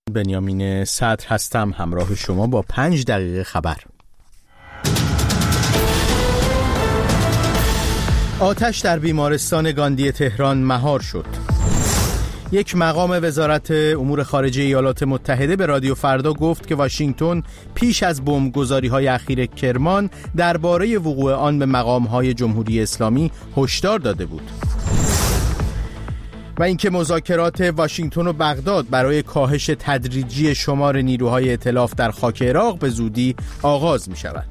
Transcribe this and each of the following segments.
بنیامین صدر هستم همراه شما با 5 دقیقه خبر. آتش در بیمارستان گاندی تهران مهار شد. یک مقام وزارت امور خارجه ایالات متحده به رادیو فردا گفت که واشنگتن پیش از بمبگذاری‌های اخیر کرمان درباره وقوع آن به مقام‌های جمهوری اسلامی هشدار داده بود. و اینکه مذاکرات واشنگتن و بغداد برای کاهش تدریجی شمار نیروهای ائتلاف در خاک عراق به زودی آغاز می‌شود.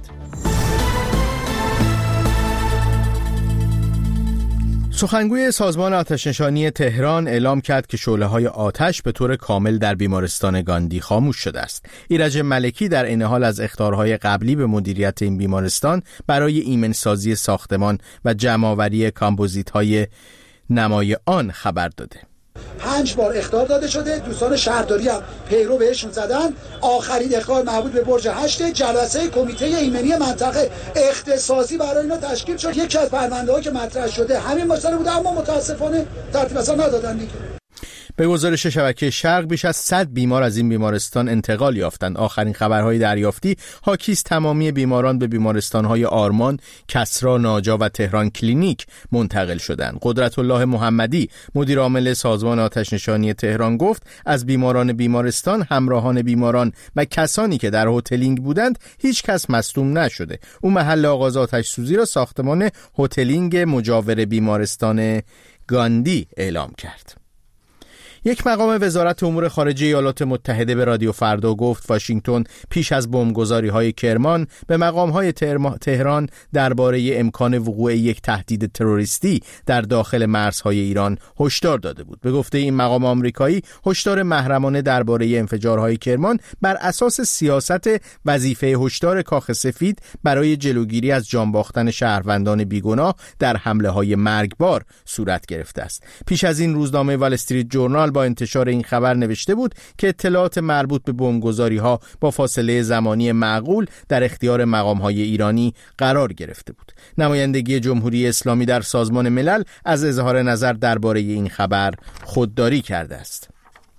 سخنگوی سازمان آتش‌نشانی تهران اعلام کرد که شعله‌های آتش به طور کامل در بیمارستان گاندی خاموش شده است. ایرج ملکی در این حال از اخطارهای قبلی به مدیریت این بیمارستان برای ایمن‌سازی ساختمان و جمع‌آوری کامپوزیت‌های نمای آن خبر داده. 5 بار اخطار داده شده، دوستان شهرداری هم پیرو بهشون زدن. آخرین اخطار مربوط به برج 8 جلسه کمیته ایمنی منطقه اختصاصی برای اینا تشکیل شد. یکی از پرونده‌ها که مطرح شده همین مسئله بوده، اما متاسفانه ترتیب اصلا ندادن دیگه. به گزارش شبکه شرق بیش از 100 بیمار از این بیمارستان انتقال یافتند. آخرین خبرهای دریافتی حاکی است تمامی بیماران به بیمارستان‌های آرمان، کسری، ناجا و تهران کلینیک منتقل شدند. قدرت الله محمدی مدیر عامل سازمان آتش‌نشانی تهران گفت از بیماران بیمارستان، همراهان بیماران و کسانی که در هتلینگ بودند هیچ کس مصدوم نشده. او محل آغاز آتش سوزی را ساختمان هتلینگ مجاور بیمارستان گاندی اعلام کرد. یک مقام وزارت امور خارجه ایالات متحده به رادیو فردا گفت واشنگتن پیش از بمبگذاری‌های کرمان به مقام‌های تهران درباره امکان وقوع یک تهدید تروریستی در داخل مرزهای ایران هشدار داده بود. به گفته این مقام آمریکایی، هشدار محرمانه درباره انفجارهای کرمان بر اساس سیاست وظیفه هشدار کاخ سفید برای جلوگیری از جان باختن شهروندان بیگناه در حمله‌های مرگبار صورت گرفته است. پیش از این روزنامه وال استریت جورنال با انتشار این خبر نوشته بود که اطلاعات مربوط به بمبگذاری‌ها با فاصله زمانی معقول در اختیار مقام‌های ایرانی قرار گرفته بود. نمایندگی جمهوری اسلامی در سازمان ملل از اظهار نظر درباره این خبر خودداری کرده است.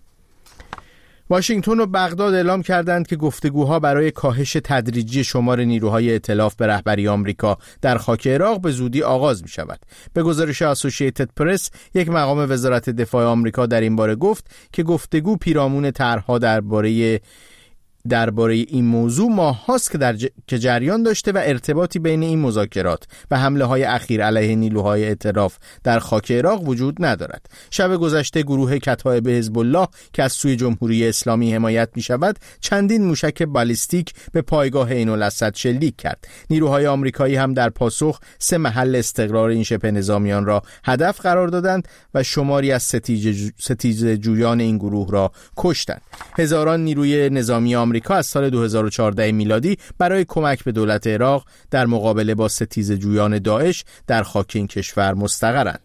واشنگتن و بغداد اعلام کردند که گفتگوها برای کاهش تدریجی شمار نیروهای ائتلاف به رهبری آمریکا در خاک عراق به زودی آغاز می شود. به گزارش اسوسییتد پرس، یک مقام وزارت دفاع آمریکا در این باره گفت که گفتگو پیرامون طرح‌ها درباره این موضوع ماه‌هاست که جریان داشته و ارتباطی بین این مذاکرات و حمله‌های اخیر علیه نیروهای ائتلاف در خاک عراق وجود ندارد. شب گذشته گروه کتایب حزب الله که از سوی جمهوری اسلامی حمایت می‌شود چندین موشک بالیستیک به پایگاه عین الاسد شلیک کرد. نیروهای آمریکایی هم در پاسخ 3 محل استقرار این شبه نظامیان را هدف قرار دادند و شماری از ستیزه جویان این گروه را کشتند. هزاران نیروی نظامی آمریکا از سال 2014 میلادی برای کمک به دولت عراق در مقابله با ستیزه جویان داعش در خاک این کشور مستقرند.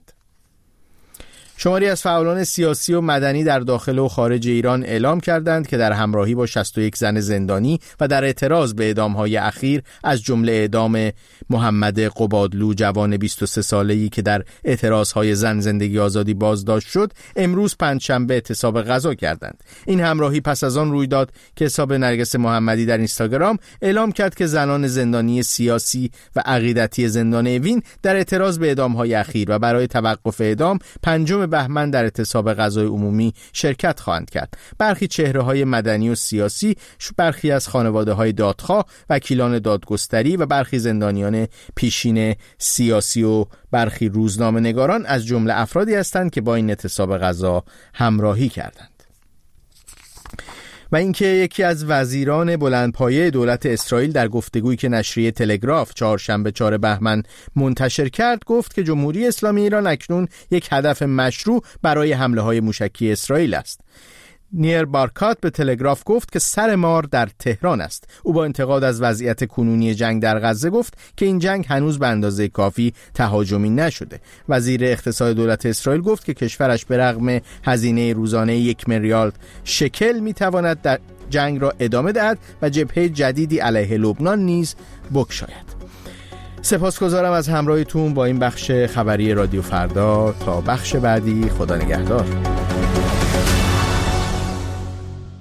شماری از فعالان سیاسی و مدنی در داخل و خارج ایران اعلام کردند که در همراهی با 61 زن زندانی و در اعتراض به اعدام‌های اخیر از جمله اعدام محمد قبادلو جوان 23 ساله‌ای که در اعتراض‌های زن زندگی آزادی بازداشت شد، امروز پنجشنبه اعتصاب غذا کردند. این همراهی پس از آن روی داد که حساب نرگس محمدی در اینستاگرام اعلام کرد که زنان زندانی سیاسی و عقیدتی زندان اوین در اعتراض به اعدام‌های اخیر و برای توقف اعدام 5 بهمن در اعتصاب غذای عمومی شرکت خواهند کرد. برخی چهره‌های مدنی و سیاسی، برخی از خانواده‌های دادخواه، وکیلان دادگستری و برخی زندانیان پیشین سیاسی و برخی روزنامه‌نگاران از جمله افرادی هستند که با این اعتصاب غذا همراهی کردند. و اینکه یکی از وزیران بلندپایه دولت اسرائیل در گفتگویی که نشریه تلگراف چهارشنبه 4 بهمن منتشر کرد گفت که جمهوری اسلامی ایران اکنون یک هدف مشروع برای حمله‌های موشکی اسرائیل است. نیر بارکات به تلگراف گفت که سر مار در تهران است. او با انتقاد از وضعیت کنونی جنگ در غزه گفت که این جنگ هنوز به اندازه کافی تهاجمی نشده. وزیر اقتصاد دولت اسرائیل گفت که کشورش به رغم هزینه روزانه 1 میلیارد شکل میتواند در جنگ را ادامه دهد و جبهه جدیدی علیه لبنان نیز بگشاید. سپاسگزارم از همراهیتون با این بخش خبری رادیو فردا. تا بخش بعدی، خدا نگهدار.